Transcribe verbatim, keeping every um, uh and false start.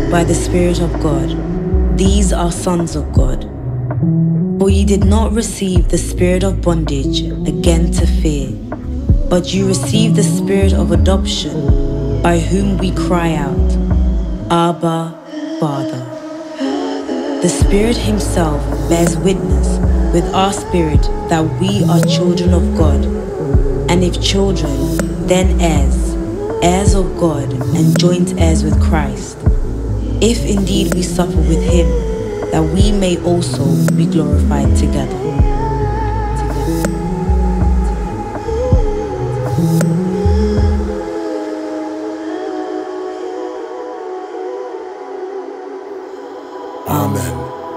by the Spirit of God. These are sons of God. For ye did not receive the spirit of bondage again to fear, but you received the spirit of adoption, by whom we cry out, Abba, Father. The Spirit himself bears witness with our spirit that we are children of God, and if children, then heirs, heirs of God and joint heirs with Christ, if indeed we suffer with him, that we may also be glorified together. Amen.